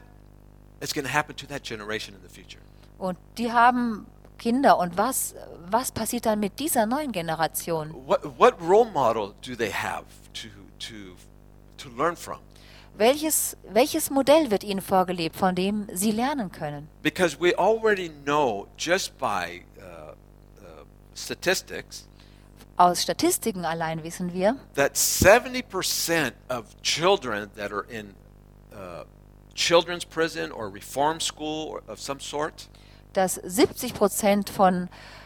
is going to happen to that generation in the future? Und die haben Kinder. Und was, was passiert dann mit dieser neuen Generation? What what role model do they have to to to learn from? Welches, welches Modell wird ihnen vorgelebt, von dem sie lernen können? Because we already know just by uh, uh, statistics Aus Statistiken allein wissen wir, that seventy percent of children that are in uh, children's prison or reform school or of some sort dass siebzig Prozent von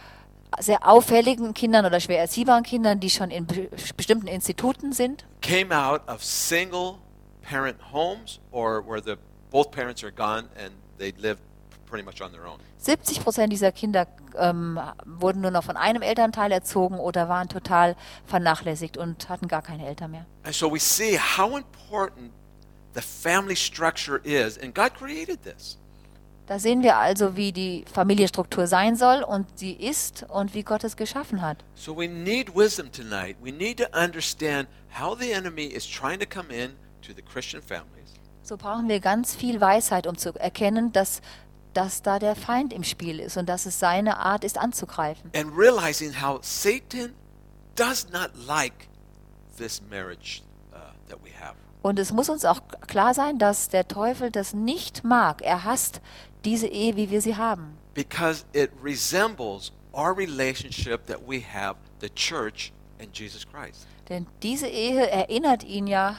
sehr auffälligen Kindern oder schwer erziehbaren Kindern, die schon in be bestimmten Instituten sind, came out of single parent homes or where the both parents are gone and they live pretty much on their own. siebzig Prozent dieser Kinder ähm, wurden nur noch von einem Elternteil erzogen oder waren total vernachlässigt und hatten gar keine Eltern mehr. And so we see how important the family structure is, and God created this. Da sehen wir also, wie die Familienstruktur sein soll und sie ist und wie Gott es geschaffen hat. So we need wisdom tonight. We need to understand how the enemy is trying to come in to the Christian families. So brauchen wir ganz viel Weisheit, um zu erkennen, dass, dass da der Feind im Spiel ist und dass es seine Art ist, anzugreifen. And realizing how Satan does not like this marriage uh, that we have. Und es muss uns auch klar sein, dass der Teufel das nicht mag. Er hasst diese Ehe, wie wir sie haben. Because it resembles our relationship that we have, the church and Jesus Christ. Denn diese Ehe erinnert ihn ja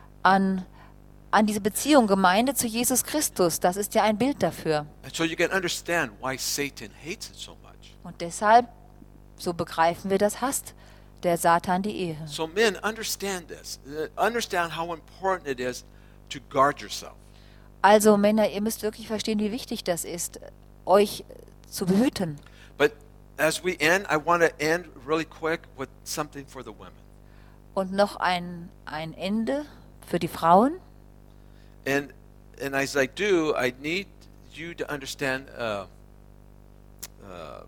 an, an diese Beziehung Gemeinde zu Jesus Christus. Das ist ja ein Bild dafür. And so you can understand why Satan hates it so much. Und deshalb, so begreifen wir, das hasst der Satan die Ehe. So men, understand this. Uh, Understand how important it is to guard yourself. Also Männer, ihr müsst wirklich verstehen, wie wichtig das ist, euch zu behüten. But as we end, I want to end really quick with something for the women. Und noch ein, ein Ende für die Frauen. And and as I do, I need you to understand uh, uh,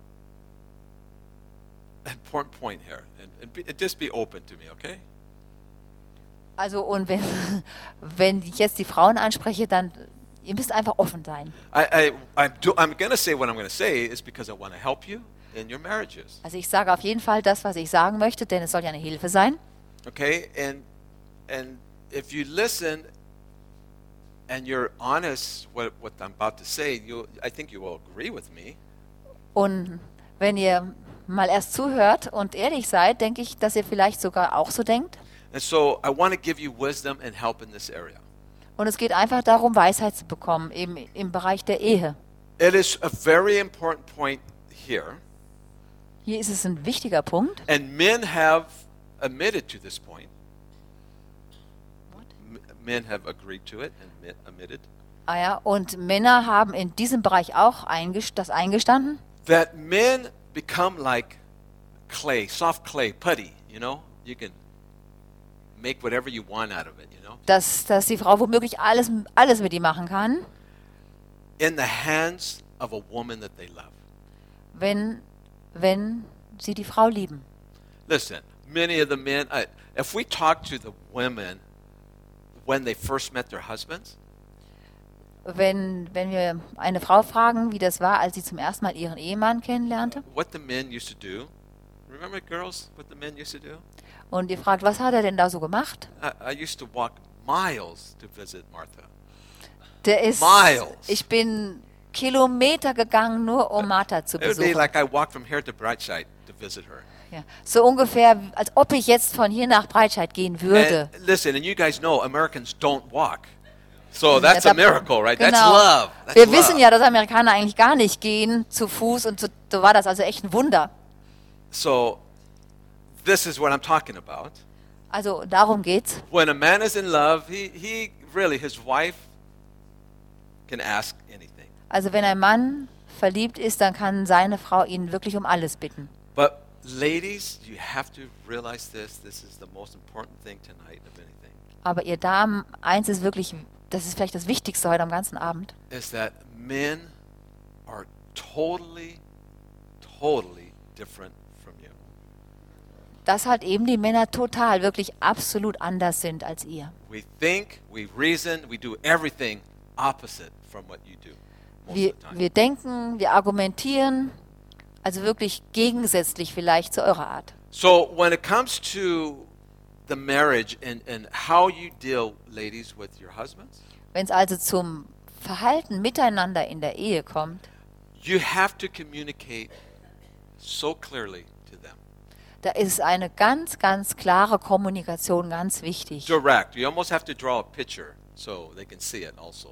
an important point here, and, and, be, and just be open to me, okay? Also und wenn, wenn ich jetzt die Frauen anspreche, dann ihr müsst einfach offen sein. I, I I'm, do, I'm going to say what I'm going to say is because I want to help you in your marriages, Also ich sage auf jeden Fall das, was ich sagen möchte, denn es soll ja eine Hilfe sein. okay? And and if you listen and you're honest what what I'm about to say, you I think you will agree with me. Und wenn ihr mal erst zuhört und ehrlich seid, denke ich, dass ihr vielleicht sogar auch so denkt. And so I want to give you wisdom and help in this area. Und es geht einfach darum, Weisheit zu bekommen, eben im Bereich der Ehe. It is a very important point here, Hier ist es ein wichtiger Punkt. and men have admitted to this point. M- Men have agreed to it and admit- admitted Ah ja, und Männer haben in diesem Bereich auch eingest das eingestanden, that men become like clay, soft clay, putty. You know, you can make whatever you want out of it. You know, dass, dass die Frau womöglich alles, alles mit ihm machen kann, in the hands of a woman that they love. wenn, wenn sie die Frau lieben. Listen, many of the men. I, if we talk to the women when they first met their husbands, Wenn, wenn wir eine Frau fragen, wie das war, als sie zum ersten Mal ihren Ehemann kennenlernte, what the men used to do. Remember, girls, what the men used to do? und ihr fragt, was hat er denn da so gemacht? I, I used to walk miles to visit Martha. Der ist, Miles. ich bin Kilometer gegangen, nur um Martha zu It would be besuchen. like I walked from here to Brightside to visit her. Ja. So ungefähr, als ob ich jetzt von hier nach Breitscheid gehen würde. And listen, and you guys know Americans don't walk. So that's a Ja, da- miracle, right? That's Genau. love. That's Wir love. wissen ja, dass Amerikaner eigentlich gar nicht gehen zu Fuß und so, so war das also echt ein Wunder. So this is what I'm talking about. Also darum geht's. When a man is in love, he, he really, his wife can ask anything. Also wenn ein Mann verliebt ist, dann kann seine Frau ihn wirklich um alles bitten. But ladies, you have to realize this. This is the most important thing tonight of anything. Aber ihr Damen, eins ist wirklich, das ist vielleicht das Wichtigste heute am ganzen Abend, Is that men are totally, totally different from you. dass halt eben die Männer total, wirklich absolut anders sind als ihr. We think, we reason, we do everything opposite from what you do most Wir, of the time. wir denken, wir argumentieren, also wirklich gegensätzlich vielleicht zu eurer Art. So when it comes to the marriage and, and how you deal, ladies, with your husbands, Wenn es also zum Verhalten miteinander in der Ehe kommt, you have to communicate so clearly to them. da ist eine ganz, ganz klare Kommunikation ganz wichtig. Direct. You almost have to draw a picture so they can see it also.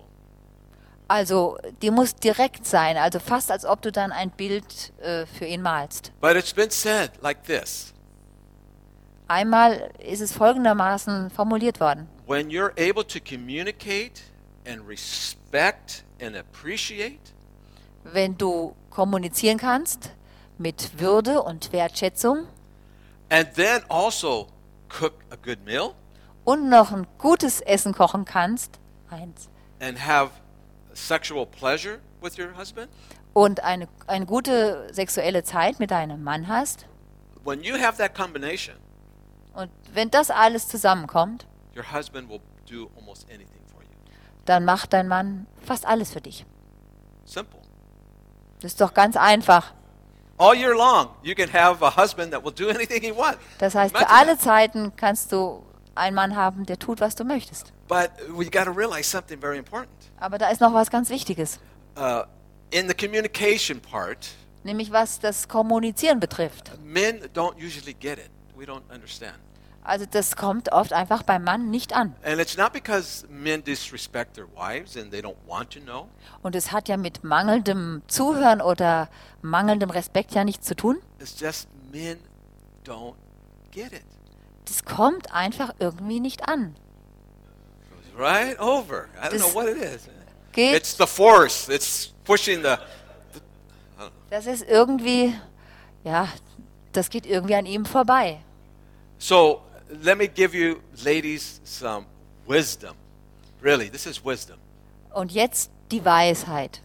Also die muss direkt sein, also fast als ob du dann ein Bild äh, für ihn malst. But it's been said like this. Einmal ist es folgendermaßen formuliert worden. When you're able to communicate and respect and appreciate, Wenn du kommunizieren kannst mit Würde und Wertschätzung and then also cook a good meal und noch ein gutes Essen kochen kannst, eins, and have sexual pleasure with your husband, und eine, eine gute sexuelle Zeit mit deinem Mann hast, when you have that combination, und wenn das alles zusammenkommt, your husband will do almost anything for you. dann macht dein Mann fast alles für dich. Simple. Das ist doch ganz einfach. All year long, you can have a husband that will do anything he wants. Das heißt, für Imagine alle that. Zeiten kannst du einen Mann haben, der tut, was du möchtest. But we got to realize something very important. Aber da ist noch was ganz Wichtiges, Uh, in the communication part, nämlich was das Kommunizieren betrifft. men don't usually get it. We don't understand. Also das kommt oft einfach beim Mann nicht an. And it's not because men disrespect their wives and they don't want to know. Und es hat ja mit mangelndem Zuhören oder mangelndem Respekt ja nichts zu tun. It's just men don't get it. Das kommt einfach irgendwie nicht an. Goes right over. I don't This- know what it is. Geht, It's the force. It's pushing the. das ist irgendwie, ja, das geht irgendwie an ihm vorbei. So let me give you, ladies, some wisdom. Really, this is wisdom. Und jetzt die Weisheit.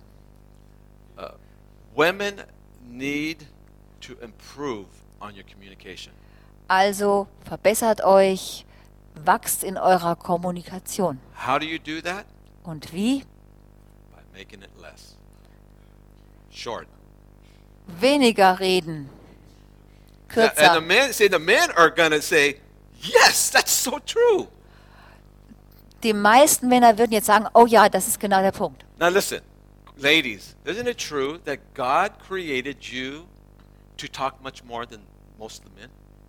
Women need to improve on your communication. Also verbessert euch, wachst in eurer Kommunikation. How do you do that? Und wie? By making it less. Short. Weniger reden. Yeah, and the Kürzer. men, see, the men are going to say, yes, that's so true. Die meisten Männer würden jetzt sagen, oh ja, das ist genau der Punkt. Now listen, ladies, isn't it true that God created you to talk much more than most of the men?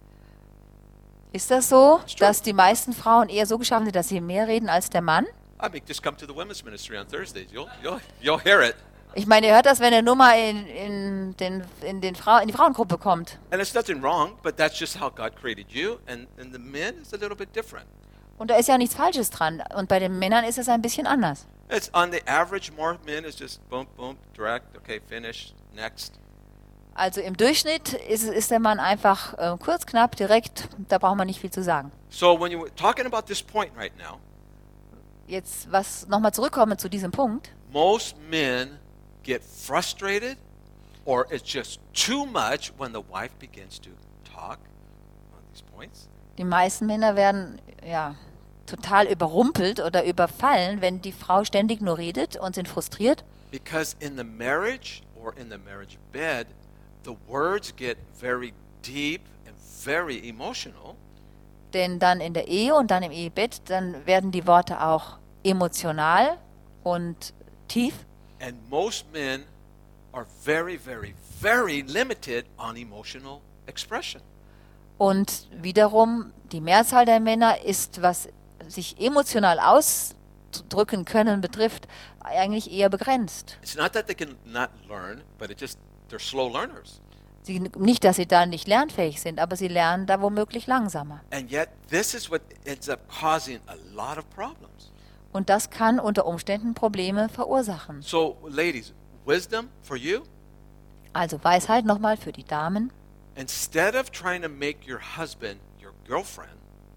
Ist das so, It's true. dass die meisten Frauen eher so geschaffen sind, dass sie mehr reden als der Mann? I mean, just come to the women's ministry on Thursdays. You'll, you'll, you'll hear it. Ich meine, ihr hört das, wenn ihr nur mal in, in, den, in, den Frau, in die Frauengruppe kommt. And it's nothing wrong, but that's just how God created you. And, and the men is a little bit different. Und da ist ja nichts Falsches dran. Und bei den Männern ist es ein bisschen anders. It's on the average, more men is just boom, boom, direct, okay, finish, next. Also im Durchschnitt ist, ist der Mann einfach äh, kurz, knapp, direkt. Da braucht man nicht viel zu sagen. So when you're talking about this point right now, Jetzt, was nochmal zurückkommen zu diesem Punkt. most men get frustrated or it's just too much when the wife begins to talk on these points. Die meisten Männer werden ja total überrumpelt oder überfallen, wenn die Frau ständig nur redet und sind frustriert. Because in the marriage or in the marriage bed, the words get very deep and very emotional. Denn dann in der Ehe und dann im Ehebett, dann werden die Worte auch emotional und tief. And most men are very, very, very limited on emotional expression. Und wiederum, die Mehrzahl der Männer ist, was sich emotional ausdrücken können betrifft, eigentlich eher begrenzt. It's not that they can not learn, but it just they're slow learners. Sie, nicht, dass sie da nicht lernfähig sind, aber sie lernen da womöglich langsamer. And yet this is what ends up causing a lot of problems. Und das kann unter Umständen Probleme verursachen. So ladies, wisdom for you, Also Weisheit nochmal für die Damen. instead of trying to make your husband your girlfriend,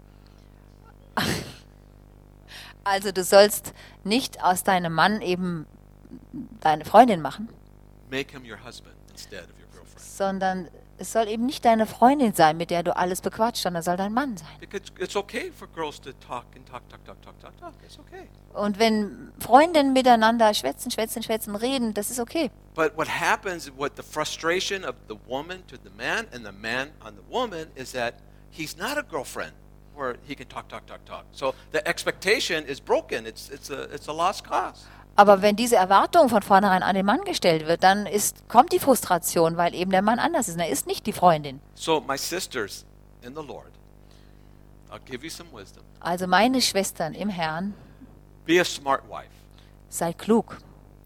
Also du sollst nicht aus deinem Mann eben deine Freundin machen, make him your husband instead of your girlfriend. sondern es soll eben nicht deine Freundin sein, mit der du alles bequatscht, sondern es soll dein Mann sein. Because it's okay for girls to talk and talk, talk, talk, talk, talk, talk. It's okay. Und wenn Freundinnen miteinander schwätzen, schwätzen, schwätzen, reden, das ist okay. But what happens, what the frustration of the woman to the man and the man on the woman is that he's not a girlfriend where he can talk, talk, talk, talk. So the expectation is broken. It's, it's, a, it's a lost cause. Aber wenn diese Erwartung von vornherein an den Mann gestellt wird, dann ist, kommt die Frustration, weil eben der Mann anders ist. Und er ist nicht die Freundin. So my sisters in the Lord, I'll give you some wisdom. Also meine Schwestern im Herrn, Be a smart wife. seid klug.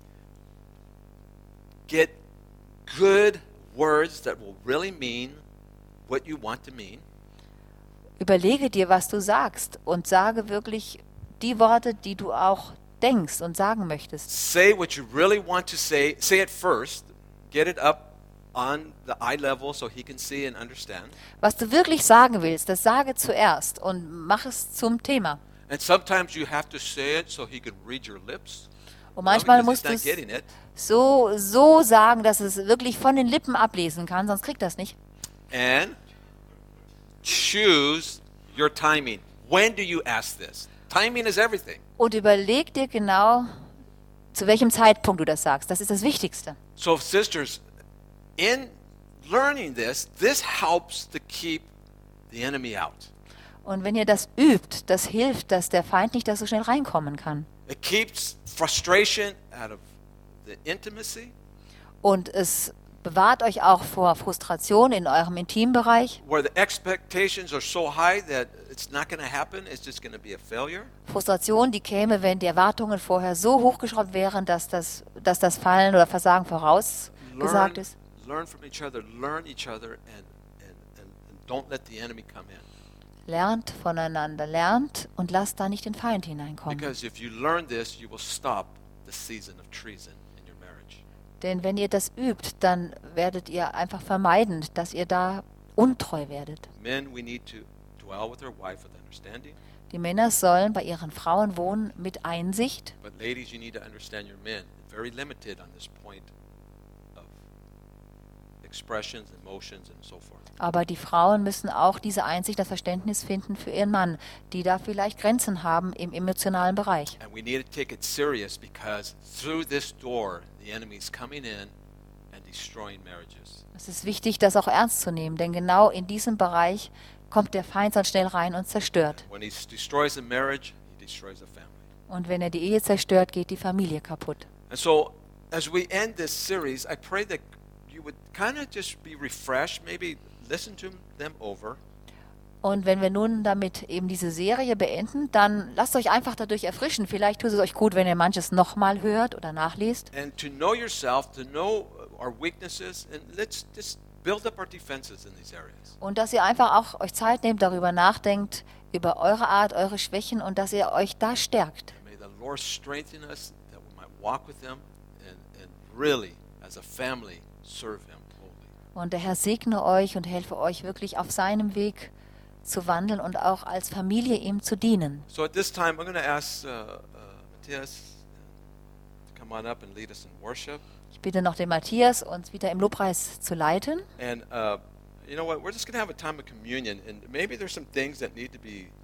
Get good words that will really mean what you want to mean. Überlege dir, was du sagst und sage wirklich die Worte, die du auch denkst und sagen möchtest. Say what you really want to say. Say it first. Get it up on the eye level so he can see and understand. Was du wirklich sagen willst, das sage zuerst und mach es zum Thema. And sometimes you have to say it so he can read your lips. Und manchmal Because musst he's du not es getting it. so, so sagen, dass es wirklich von den Lippen ablesen kann, sonst kriegt das nicht. And choose your timing. When do you ask this? Timing is everything. Und überleg dir genau, zu welchem Zeitpunkt du das sagst. Das ist das Wichtigste. So sisters, in learning this, this helps to keep the enemy out. Und wenn ihr das übt, das hilft, dass der Feind nicht da so schnell reinkommen kann. It keeps frustration out of the intimacy. Und es bewahrt euch auch vor Frustration in eurem Intimbereich. Where the expectations are so high that it's not going to happen, it's just going to be a failure. Frustration, die käme, wenn die Erwartungen vorher so hochgeschraubt wären, dass das, dass das Fallen oder Versagen vorausgesagt Learn, ist. learn from each other, learn each other, and, and, and, and don't let the enemy come in. Lernt voneinander, lernt und lasst da nicht den Feind hineinkommen. Because if you learn this, you will stop the season of treason in your marriage. Denn wenn ihr das übt, dann werdet ihr einfach vermeiden, dass ihr da untreu werdet. Men, we need to dwell with our wife with understanding. Die Männer sollen bei ihren Frauen wohnen mit Einsicht. But ladies, you need to understand your men. Very limited on this point of expressions, emotions, and so forth. Aber die Frauen müssen auch diese Einsicht, das Verständnis finden für ihren Mann, die da vielleicht Grenzen haben im emotionalen Bereich. And we need to take it serious because through this door, the enemy is coming in and destroying marriages. Es ist wichtig, das auch ernst zu nehmen, denn genau in diesem Bereich kommt der Feind dann schnell rein und zerstört. When he s- destroys a marriage, he destroys a family. Und wenn er die Ehe zerstört, geht die Familie kaputt. And so, as we end this series, I pray that you would kind of just be refreshed, maybe listen to them over, Und wenn wir nun damit eben diese Serie beenden, dann lasst euch einfach dadurch erfrischen. Vielleicht tut es euch gut, wenn ihr manches nochmal hört oder nachliest. and to know yourself, to know our weaknesses, and let's just build up our defenses in these areas. Und dass ihr einfach auch euch Zeit nehmt, darüber nachdenkt, über eure Art, eure Schwächen und dass ihr euch da stärkt. May the Lord strengthen us that we might walk with Him and, and really, as a family, serve Him wholly. Und der Herr segne euch und helfe euch wirklich auf seinem Weg zu wandeln und auch als Familie ihm zu dienen. So at this time, I'm going to ask uh, uh, Matthias to come on up and lead us in worship. Ich bitte noch den Matthias, uns wieder im Lobpreis zu leiten. And uh, you know what? We're just going to have a time of communion, and maybe there's some things that need to be